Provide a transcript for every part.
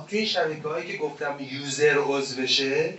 توی این شبکه‌هایی که گفتم یوزر عضو بشه،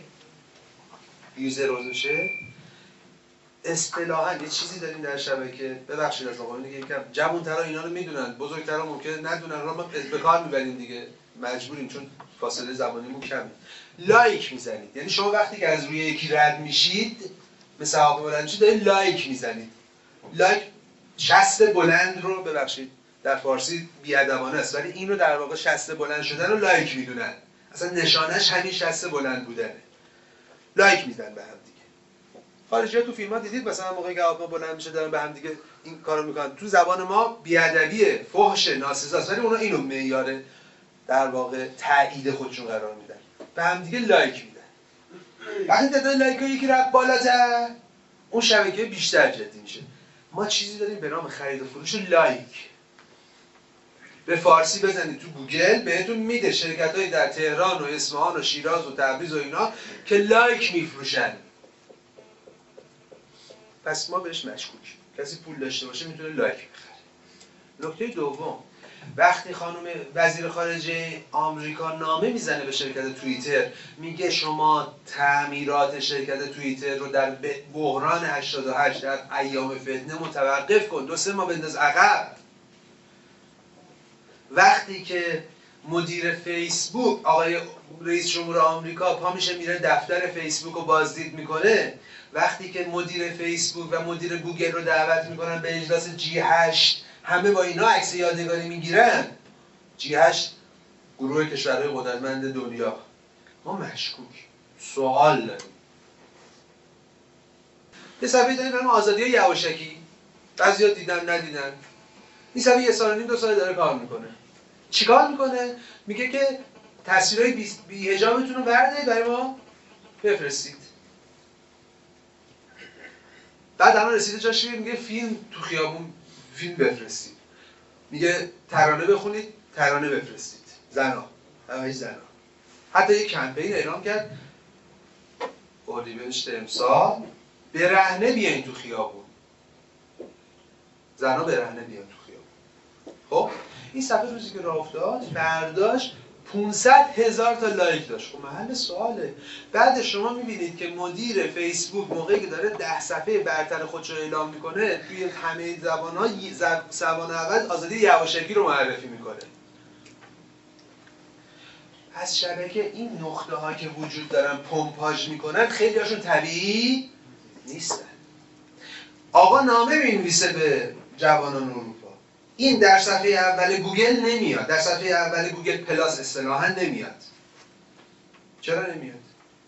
اصطلاحاً یه چیزی داریم در شبکه، ببخشید از آقایون دیگه یکم جوان‌ترا اینا رو میدونن، بزرگترا ممکنه ندونن، رو ما به کار میبریم دیگه، مجبوریم چون فاصله زمانیمون کمه. لایک میزنید، یعنی شما وقتی که از روی یکی رد میشید، مثل هواپیما بلند میشید، دارید لایک میزنید. لایک شست بلند رو، ببخشید در فارسی بی‌ادبانه است، ولی این رو در واقع شست بلند شدن رو لایک میدونن. اصلا نشانش همین شست بلند بودنه. لایک میزنن به هم دیگه. خارجی‌ها تو فیلم‌ها دیدید مثلا موقعی که هواپیما بلند میشه دارن به هم دیگه این کارو میکنن. تو زبان ما بی‌ادبیه، فحش، ناسزاست، ولی اونا اینو معیار در واقع تایید خودشون قرار میدن. به هم دیگه لایک میدن. وقتی تعداد لایک‌ها یکی رفت بالاتر، اون شبکه بیشتر جدی میشه. ما چیزی داریم به نام خرید و فروش لایک. به فارسی بزنید تو گوگل بهتون میده شرکت‌هایی در تهران و اصفهان و شیراز و تبریز و اینا که لایک میفروشن. پس ما بهش مشکوکیم. کسی پول داشته باشه میتونه لایک بخره. نکته دوم، وقتی خانم وزیر خارجه آمریکا نامه میزنه به شرکت توییتر، میگه شما تعمیرات شرکت توییتر رو در بحران 88 در ایام فتنه متوقف کن، 2-3 ماه بنداز عقب. وقتی که مدیر فیسبوک آقای رئیس جمهور آمریکا پا میشه میره دفتر فیسبوک رو بازدید میکنه، وقتی که مدیر فیسبوک و مدیر گوگل رو دعوت میکنن به اجلاس G8، همه با اینا عکس یادگاری میگیرن. G8 گروه کشورهای قدرتمند دنیا. ما مشکوک سوال داریم. یه صفحه داریم به نام آزادی یواشکی، بعضیا دیدن ندیدن. این صفحه 1 سال و نیم 2 سال داره کار میکنه. چیکار میکنه؟ میگه که تصویرهای بی‌حجابتون رو بردارید برای ما بفرستید. بعد الان رسیده جاش میگه فیلم تو خیابون فیلم بفرستید. میگه ترانه بخونید، ترانه بفرستید. زنا، همه زنا. حتی یک کمپین اعلام کرد اردیبهشت امسال برهنه بیاین تو خیابون. زنا برهنه بیاین تو خیابون. خب این صفحه روزی که راه افتاد برداشت 500,000 تا لایک داشت. خب محل سواله. بعد شما میبینید که مدیر فیسبوک موقعی که داره 10 صفحه برتر خودش رو اعلام میکنه توی همه زبان‌ها زبان اول آزادی یواشکی رو معرفی میکنه. پس شبکه این نقطه ها که وجود دارن پمپاژ میکنن خیلی هاشون طبیعی نیستن. آقا نامه می‌نویسه به جوانان اروپا. این در صفحه اول گوگل نمیاد، در صفحه اول گوگل پلاس اصطلاحاً نمیاد. چرا نمیاد؟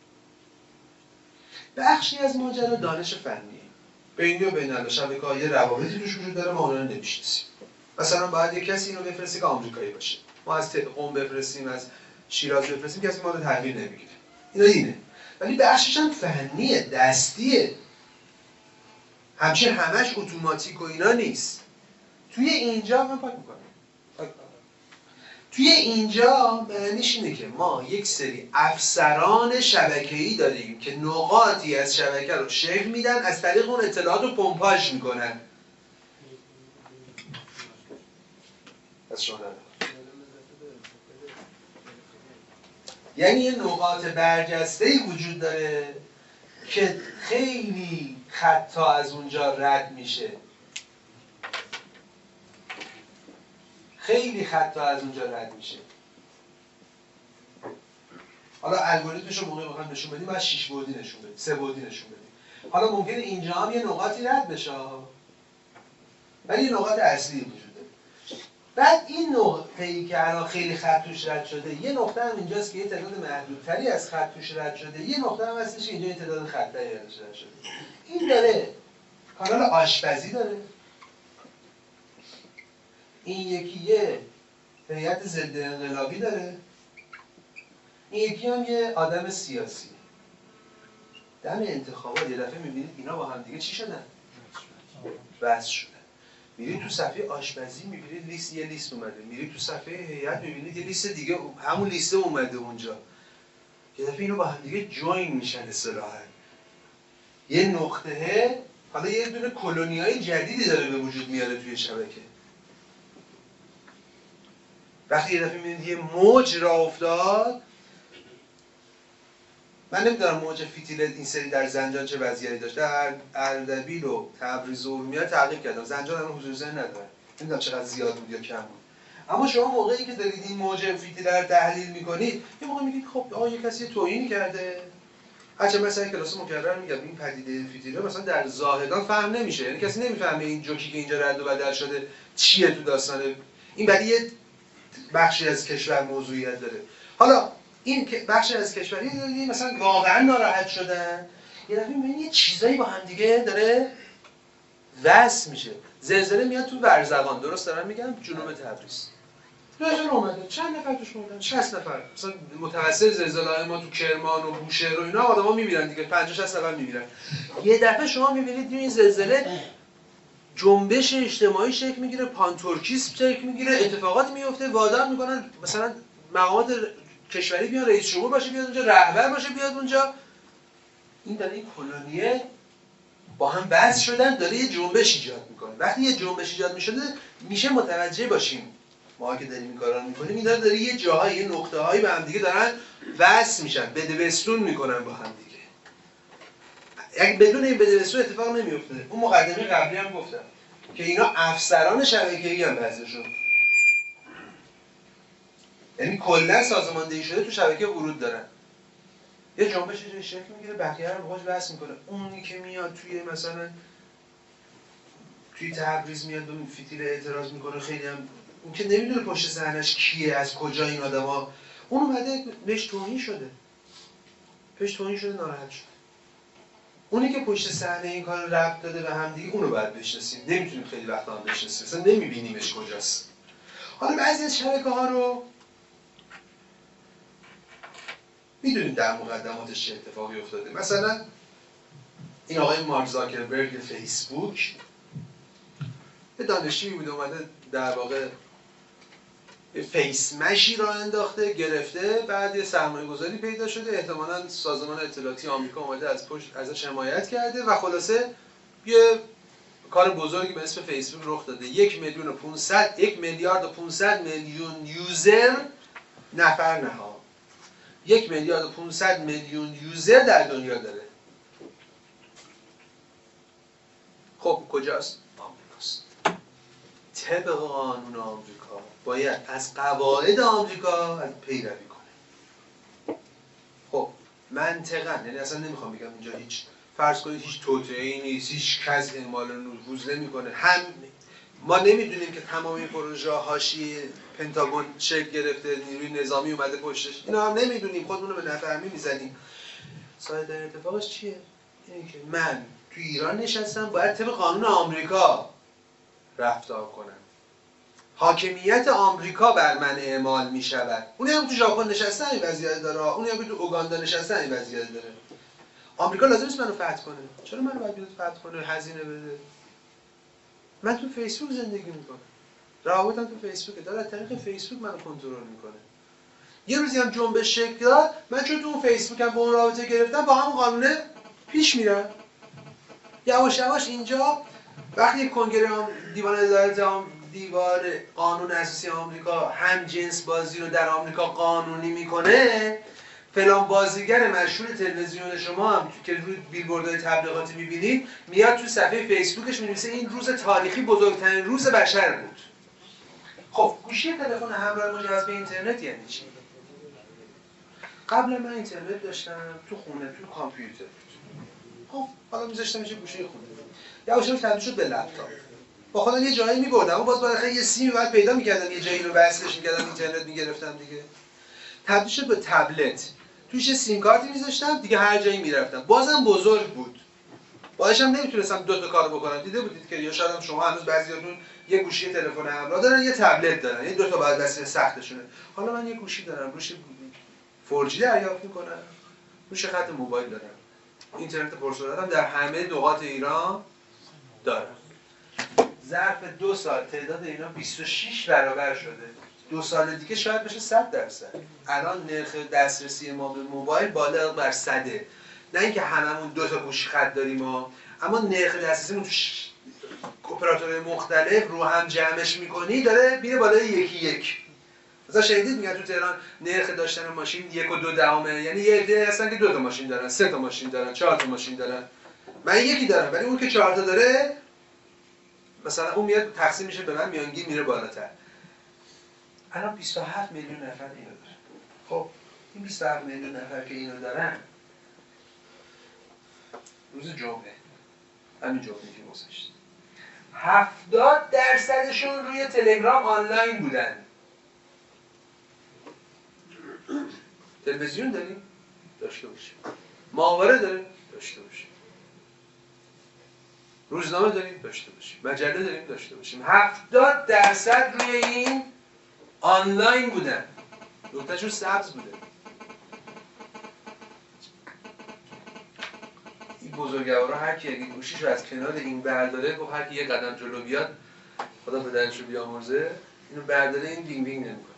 بخشی از ماجرا دانش فنیه. بینی و بین الشبکه‌ها یه روابطی توش وجود داره، ما اون رو نمی‌شناسیم. مثلا باید یک کسی اینو بفرسته که آمریکایی باشه. ما از قم بفرستیم، از شیراز بفرستیم، کسی ما رو تحویل نمیگیره. اینه. ولی بخشش هم فنیه، دستیه. همش اتوماتیک و اینا نیست. توی اینجا من پاک میکنم. توی اینجا معنیش اینه که ما یک سری افسران شبکه‌ای داریم که نقاطی از شبکه رو شکل میدن، از طریق اون اطلاعات رو پمپاژ میکنن. یعنی یه نقاط برجسته‌ای وجود داره که خیلی خطا از اونجا رد میشه. حالا الگوریتمش رو موقعی بخوام نشون بدیم باید 6 بعدی نشون بدیم، 3 بعدی نشون بدیم. حالا ممکنه اینجا هم یه نقاطی رد بشه، ولی یه نقاط اصلی وجود داره. بعد این نقطه‌ای که الان خیلی خط توش رد شده، یه نقطه هم اینجاست که یه تعداد محدودتری از خط توش رد شده، یه نقطه هم هستش که اینجا یه تعداد خطایی ازش رد شده. این داره کانال آشپزی داره. این یکی یه هیئت ضد انقلابی داره. این یکی هم یه آدم سیاسی. دم انتخابات یه دفعه میبینید اینا با هم دیگه چی شدن؟ وصل شدن. میرید تو صفحه آشپزی میبینید یه لیست اومده. میرید تو صفحه هیئت میبینید یه لیست دیگه همون لیست اومده اونجا. یه دفعه اینا با هم دیگه جوین میشن اصطلاحاً. یه نقطه حالا یه دونه کلونیای جدیدی داره به وجود میاره توی شبکه. وقتی یه دفعه میبینید یه موج راه افتاد، من نمیدونم موج فیتیل این سری در زنجان چه وضعیتی داشت. در اردبیل و تبریز و ارومیه تعقیب کردم، زنجان هم حضور ذهن نداره، نمیدونم چقدر زیاد بود یا کم بود. اما شما موقعی که دارید این موج فیتیل رو تحلیل میکنید، یه موقع میگید خب آقا یه کسی توهین کرده. هرچند مثلا کلاس مکرر میگم این پدیده فیتیل مثلا در زاهدان فهم نمیشه، یعنی کسی نمیفهمه این جوکی که اینجا رد و بدل شده چیه تو داستان این، ولی یه بخشی از کشور موضوعیت داره. حالا این بخشی از کشوری داری مثلا واقعا ناراحت شدن، یه دفعه می‌بینی یه چیزایی با هم دیگه داره وصل میشه. زلزله میاد تو ورزقان، درست دارم میگم، جنوب تبریز زلزله اومده، چند نفر توش مردن؟ 60 نفر. مثلا متوسط زلزله‌های ما تو کرمان و بوشهر و اینا آدما میمیرن دیگه، 50 60 نفر میمیرن. یه دفعه شما میبینید این زلزله جنبش اجتماعی شکل میگیره، پانتورکیسم شکل میگیره، اتفاقات میفته، وادار میکنن مثلا مقامات کشوری بیان، رئیس جمهور باشه بیاد اونجا، رهبر باشه بیاد اونجا. این داره این کلونیه با هم وصل شدن، داره یه جنبش ایجاد میکنه. وقتی یه جنبش ایجاد میشده میشه متوجه باشیم ما که داریم این کارا رو میکنیم، این داره یه جاهای، یه نقطه‌هایی به هم دیگه دارن وصل میشن، بدبستون میکنن با هم دیگه. اگه بدون این بدبستون اتفاق نمیفته. اون مقدمه قبلی هم گفتم که اینا افسران شبکه‌ای هم بعضیشون، یعنی کلا سازماندهی شده تو شبکه ورود دارن. یه جنبش شکل میگیره، بقیه رو باهاش بحث میکنه. اونی که میاد توی مثلا توی تبریز میاد به فیتیل اعتراض میکنه، خیلی هم اون که نمیدونه پشت صحنه‌اش کیه، از کجا این آدما، اون اومده بهش توهین شده، ناراحت شده. اونی که پشت صحنه این کارو ربط داده به هم دیگه، اونو باید بشناسیم. نمیتونیم خیلی وقتا هم بشناسیم، اصلا نمیبینیمش کجاست. حالا بعضی از شبکه‌ها رو میدونیم در مقدماتش چه اتفاقی افتاده. مثلا این آقای مارک زاکربرگ فیسبوک یه دانشجویی بوده، اومده در واقع فیس مشی را انداخته، گرفته، بعد یه سرمایه‌گذاری پیدا شده، احتمالاً سازمان اطلاعاتی آمریکا اومده از پشت ازش حمایت کرده و خلاصه یه کار بزرگی به اسم فیسبوک رخ داده. 1 میلیارد و 500 میلیون یوزر، نفر نها، 1 میلیارد و 500 میلیون یوزر در دنیا داره. خب کجاست؟ آمریکاست. طبق قانون آمریکا باید از قواعد آمریکا پیروی کنه. خب منطقاً، یعنی اصلا نمیخوام بگم اینجا هیچ، فرض کنید هیچ توطئه‌ای نیست، هیچ کس اعمال نفوذ نمیکنه، هم ما نمیدونیم که تمام این پروژه حاشیه پنتاگون شکل گرفته، نیروی نظامی اومده پشتش، اینا هم نمیدونیم، خودمون رو به نفهمی میزنیم. ساده اتفاقش چیه؟ اینه که من تو ایران نشستم، باید طبق قانون آمریکا رفتار کنم. حاکمیت آمریکا بر من اعمال می شود. اونی هم تو ژاپن نشستن این وضعیت داره، اونی هم تو اوگاندا نشستن این وضعیت داره. آمریکا لازم نیست منو فتح کنه. چرا منو باید بیاد فتح کنه، هزینه بده؟ من تو فیسبوک زندگی میکنم. روابطم تو فیسبوکه، داره از طریق فیسبوک منو کنترل میکنه. یه روزی هم جنبش شکل داد، من چون تو اون فیسبوکم با اون رابطه گرفتم، با هم قانونه پیش میرم. یواش یواش اینجا وقتی کنگره دیوار قانون اساسی آمریکا هم جنس بازی رو در آمریکا قانونی میکنه، فلان بازیگر مشهور تلویزیون شما هم که روی بیلبوردهای تبلیغاتی میبینید، میاد تو صفحه فیسبوکش می‌نویسه این روز تاریخی بزرگترین روز بشر بود. خب گوشی تلفن همراه مجهز به اینترنت یعنی چی؟ قبل من اینترنت داشتم تو خونه، تو کامپیوتر بود. خب حالا میذاشتم یه گوشی خونه، یواش یواش تبدیل شد به لپتاپ. با خودم یه جایی می‌بردم، اما باز برای یه سیمی بعد پیدا می‌کردم، یه جایی رو وصلش می‌کردم، اینترنت می‌گرفتم دیگه. تبدیل شد به تبلت، توش سیم کارتی می‌ذاشتم دیگه، هر جایی می‌رفتم. بازم بزرگ بود، باهاش هم نمیتونستم دو تا کارو بکنم. دیده بودید که یا شاید هم شما هنوز بعضیاتون یه گوشی تلفن همراه دارن، یه تبلت دارن، یه دو تا بعد وسیله سختشونه. حالا من یه گوشی دارم، روش 4G دریافت می‌کنم، روش خط موبایل دارم، اینترنت پرسرعتم در همه نقاط ایران دارم. ظرف 2 سال تعداد اینا 26 برابر شده. 2 سال دیگه شاید بشه 100%. الان نرخ دسترسی ما به موبایل بالغ بر 100. نه اینکه هممون 2 تا گوشی خط داریم اما نرخ دسترسیمون تو اپراتورهای مختلف رو هم جمعش میکنی داره میره بالای 1:1. مثلا شنیدید میگن تو تهران نرخ داشتن ماشین 1.2، یعنی یه عده هستن که 2 تا ماشین دارن، 3 تا ماشین دارن، 4 تا ماشین دارن. من یکی دارم، ولی اون که 4 تا داره مثلا اون میاد تقسیم میشه به من، میانگین میره بالاتر. الان 27 میلیون نفر اینو دارن. خب این 27 میلیون نفر که اینو دارن، روز جمعه، همین جمعه که گذشت، 70% روی تلگرام آنلاین بودن. تلویزیون داریم؟ داشته باشیم. ماهواره داریم؟ داشته باشیم. روزنامه داریم؟ داشته باشیم. مجله داریم؟ داشته باشیم. 70% روی این آنلاین بودن. نقطه‌شون سبز بوده. این بزرگوارا هر کی اگه گوشیشو از کنار این برداره، خب هر کی یه قدم جلو بیاد، خدا پدرشو بیامرزه، اینو برداره، این دینگ دینگ نمیکنه.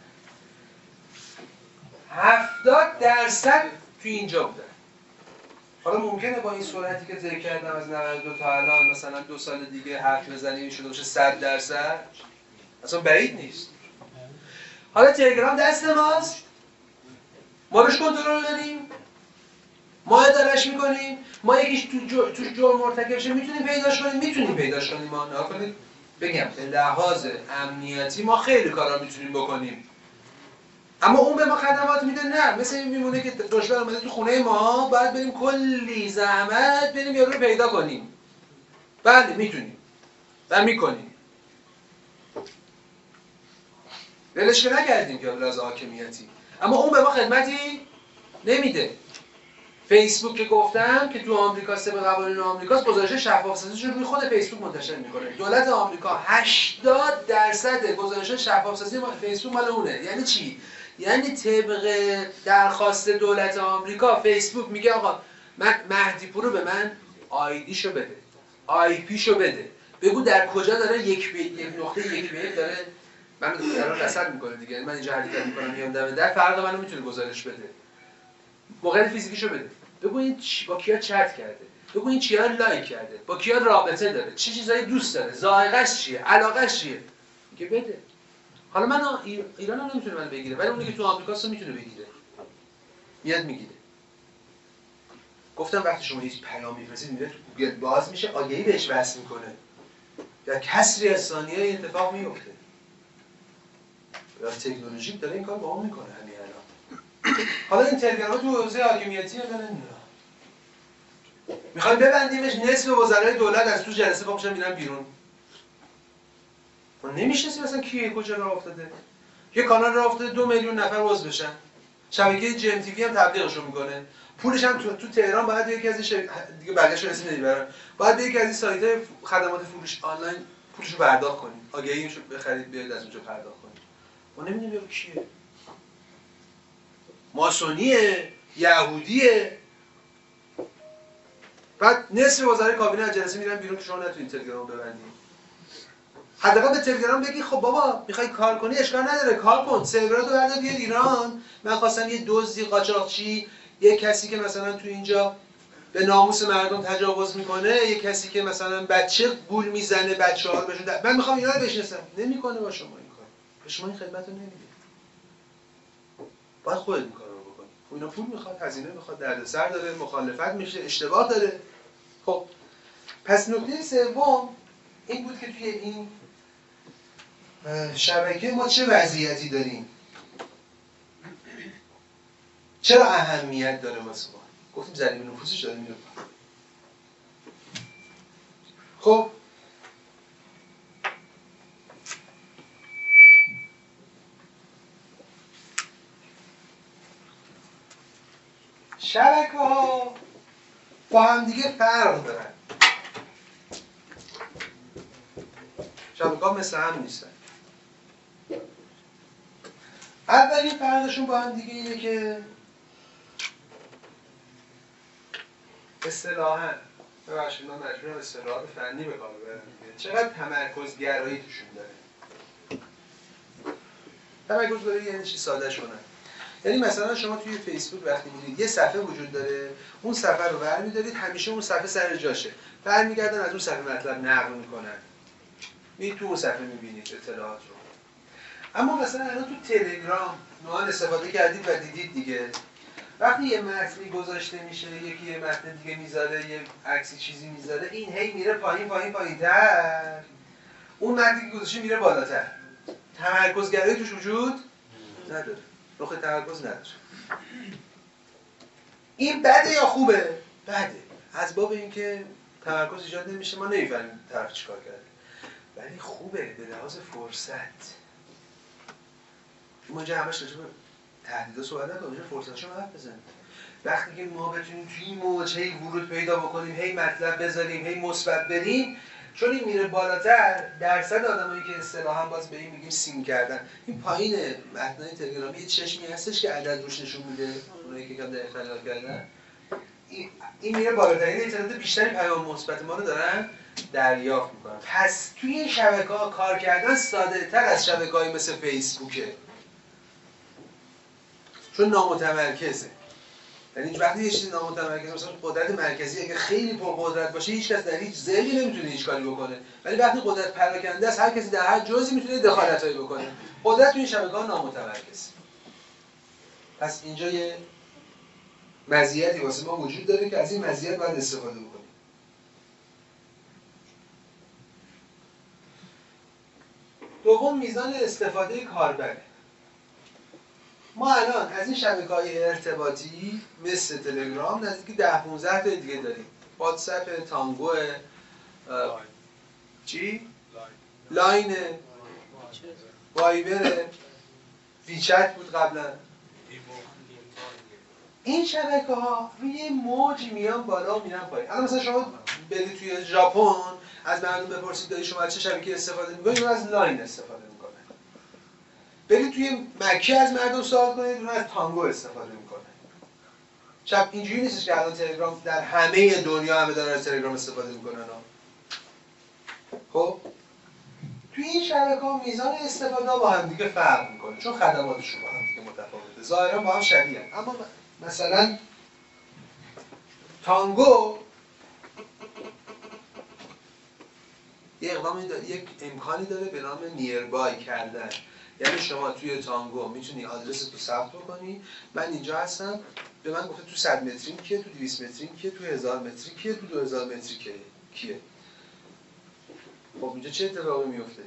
70% تو اینجا بودن. حالا ممکنه با این سرعتی که ذکر کردم از 92 تا الان مثلا 2 سال دیگه حرف بزنیم شده باشه 100%، اصلا بعید نیست. حالا تلگرام دست ماست، ما روش کنترل داریم، ما ادارهش میکنیم، ما یکیش توش جرم مرتکب شه میتونیم پیداش کنیم. ما نکنید بگم به لحاظ امنیتی ما خیلی کارا میتونیم بکنیم، اما اون به ما خدمات میده؟ نه. مثل این میمونه که دشمن اومده تو خونه ما، باید بریم کلی زحمت بریم یارو رو پیدا کنیم. بله میتونیم و میکنیم، ولش که نکردیم که لحاظ حاکمیتی، اما اون به ما خدمتی نمیده. فیسبوک که گفتم که تو آمریکا طبق قوانین آمریکاست، گزارش شفاف‌سازیش رو روی خود فیسبوک منتشر میکنه. دولت آمریکا 80% گزارش شفاف‌سازی فیسبوک مال اونه. یعنی چی؟ یعنی طبق درخواست دولت آمریکا فیسبوک میگه آقا من مهدی پور رو به من آیدیشو بده، آی پیشو بده، بگو در کجا داره یک نقطه یک به یک داره منو درون رصد میکنه دیگه. یعنی من اینجا حرکت میکنم میام دم در، فرق منو میتونه گزارش بده. موقع فیزیکیشو بده، بگو این با کیا چت کرده، بگو این چیا لایک کرده، با کیا رابطه داره، چه چیزایی دوست داره، ذائقه‌اش چیه، علاقه‌اش چیه، میگه بده. حالا من ایران هم نمیتونه منو بگیره، ولی اونی که تو آمریکاست میتونه بگیره، میاد میگیره. گفتم وقتی شما هیچ پیام میفرستید میره تو گوگل باز میشه، آگهی بهش وصل میکنه، در کسری از ثانیه این اتفاق میفته. تکنولوژی داره این کار با اون میکنه همین الان. حالا این تلگرام تو حوزه حاکمیتی یا نمیدونم میخوایم ببندیمش، نصف وزرای دولت از تو جلسه پا میشن میرن بیرون. ما نمیشناسیم مثلا کیه کجا راه افتاده. یه کانال راه افتاده 2 میلیون نفر عضو بشن، شبکه جی ام تی وی هم تبلیغشو میکنه، پولش هم تو تهران باید یکی از دیگه بقیه‌شو رسید نمیبرن، باید یکی از این سایت‌های خدمات فروش آنلاین پولشو پرداخت کنید، آگهیشو بخرید بیاید از اونجا پرداخت کنید. ما نمیدونیم کیه، ماسونیه، یهودیه. بعد نصف وزرای کابینه از جلسه میرن بیرون که شما نتونید تلگرام ببندید. حداقل به تلگرام بگی خب بابا میخوای کار کنی اشکال نداره، کار کن، سروراتو بردار بیار ایران. من خواستم یه دزدی قاچاقچی، یه کسی که مثلا تو اینجا به ناموس مردم تجاوز میکنه، یه کسی که مثلا بچه گول میزنه، بچه‌ها رو بهشون من میخوام اینا رو بشناسم. نمیکنه با شما این کار، به شما این خدمت رو نمیده. باید خودت این کارو بکنی. اینا پول میخواد، هزینه میخواد، دردسر داره، مخالفت میشه، اشتباه داره. خب پس نکته سوم این بود که توی این شبکه ما چه وضعیتی داریم، چرا اهمیت داره واسه ما. گفتیم ضریب نفوذش داره میره. خب شبکه‌ها با هم دیگه فرق دارن. شبکه‌ها مثل هم نیستن. اولین فرقشون با هم دیگه اینه که اصطلاحاً ببخشید من مجبورم اصطلاحات فنی به کار ببرم. چقدر تمرکز گرایی توشون داره. تمرکز گرایی یعنی چی؟ ساده‌اش کنم. یعنی مثلا شما توی فیسبوک وقتی می‌بینید یه صفحه وجود داره، اون صفحه رو برمی‌دارید، همیشه اون صفحه سر جاشه. برمیگردن از اون صفحه مطلب نقل می‌کنن. می‌بینید تو اون صفحه می‌بینید اطلاعات رو. اما مثلا الان تو تلگرام نوعا استفاده کردید و دیدید دیگه، وقتی یه متنی گذاشته میشه، یکی یه متن دیگه میذاره، یه عکسی چیزی میذاره، این هی میره پایین‌تر، اون متنی که گذاشته میره بالاتر. تمرکزگرایی توش وجود نداره، رخ تمرکز نداره. این بده یا خوبه؟ بده. از باب اینکه تمرکز ایجاد نمیشه، ما نمیفهمیم طرف چیکار کرده. ولی خوبه به لحاظ فرصت. ما اینجا همش راجع به تهدیدا صحبت نکنیم، فرصتاشو حرف بزنیم. وقتی که ما بتونیم توی این موج هی ورود پیدا بکنیم، هی مطلب بذاریم، هی مثبت بریم، چون این میره بالاتر، درصد آدمایی که اصطلاحاً باز به این میگیم سین کردن، این پایین متنای تلگرامی یه چشمی هستش که عدد روش نشون میده، اونایی که کم دقیق تحلیل کردن، این میره بالاتر، این تعداد بیشتری پیام مثبت ما رو دارن دریافت میکنن. پس توی این شبکه‌ها کار کردن ساده تر از شبکه‌های مثل فیسبوکه، چون نامتمرکزه. یعنی وقتی یه چیزی نامتمرکزه، مثلا قدرت مرکزی اگه خیلی پرقدرت باشه، هیچ کس در هیچ ذیلی نمیتونه هیچ کاری بکنه، ولی وقتی قدرت پراکنده است، هر کسی در هر جزئی میتونه دخالتایی بکنه. قدرت توی این شبکه‌ها نامتمرکز. پس اینجا یه مزیتی واسه ما وجود داره که از این مزیت باید استفاده بکنیم. دوم، میزان استفاده کاربر. ما الان از این شبکه‌های ارتباطی مثل تلگرام نزدیک 10-15 تا دیگه داریم. واتساپ، تانگو، چی؟ لاین، وایبر، ویچت بود قبلا. این شبکه‌ها روی موج میان بالا و میرن پایین. الان مثلا شما برید توی ژاپن، از مردم بپرسید داری شما از چه شبکه‌ای استفاده می‌کنید؟ از لاین استفاده می‌کنن. برید توی مکه از مردم سوال کنید، اون از تانگو استفاده می‌کنن. شب اینجوری نیستش که الان تلگرام در همه دنیا همه دارن از تلگرام استفاده می‌کنن. خب توی این شبکه‌ها میزان استفاده با هم دیگه فرق می‌کنه، چون خدماتشون با هم دیگه متفاوته. ظاهرا با هم شبیه‌ان، اما مثلا تانگو یک امکانی داره به نام نیربای کردن. یعنی شما توی تانگو میتونی آدرس تو ثبت بکنی، من اینجا هستم، به من گفته تو 100 متریم کیه، تو 200 متریم کیه، تو 1000 متری کیه، تو 2000 متری کیه. خب اینجا چه اتفاقی میفته؟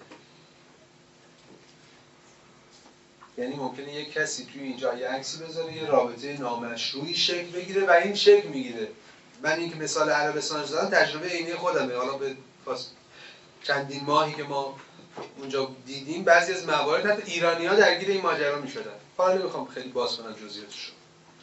یعنی ممکنه یک کسی توی اینجا یه عکسی بذاره، یه رابطه نامشروعی شکل بگیره و این شکل میگیره. من اینکه مثال عربستان زدم تجربه عینی خودمه. حالا به چندین ماهی که ما اونجا دیدیم، بعضی از موارد حتی ایرانی‌ها درگیر این ماجرا می‌شدن. حالا نمی‌خوام خیلی باز کنم جزئیاتش.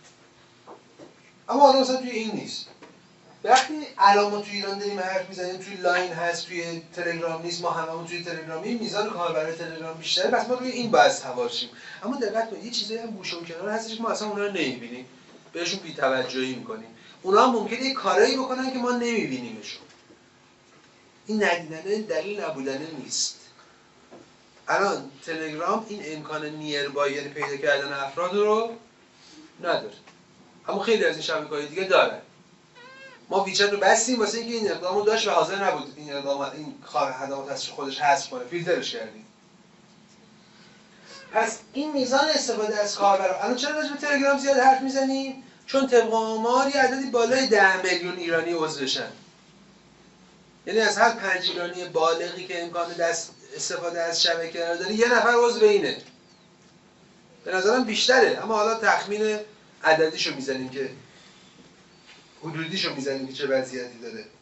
اما حالا مثلا توی این نیست. وقتی علامت توی ایران داریم حرف میزنیم، توی لاین هست، توی تلگرام نیست، ما هممون توی تلگرامی، میزان کاربر تلگرام بیشتره، پس ما روی این باید سوار شیم. اما دقت کنید، یه چیزایی هم گوشه و کنار هستش که ما اصلا اونها رو نمی‌بینیم، بهشون بی‌توجهی می‌کنیم. اونها هم ممکنه یه کارایی بکنن که ما نمی‌بینیمشون. این ندیدنه دلیل نبودنه نیست. الان تلگرام این امکان نیربای، یعنی پیدا کردن افراد رو نداره، اما خیلی از این شبکه‌های دیگه دارن. ما ویچت رو بستیم واسه اینکه این اقدامو داشت و حاضر نبود این خدمات از خودش حذف کنه، فیلترش کردیم. پس این میزان استفاده از کاربر، الان چرا راجع به تلگرام زیاد حرف میزنیم؟ چون طبق آمار یه عددی بالای 10 میلیون ایرانی عضوشن. یعنی از هر 5 ایرانی بالغی که امکان استفاده از شبکه رو داره، یه نفر عضو اینه. به نظرم بیشتره، اما حالا تخمین عددیشو میزنیم که حدودیشو میزنیم که چه وضعیتی داره.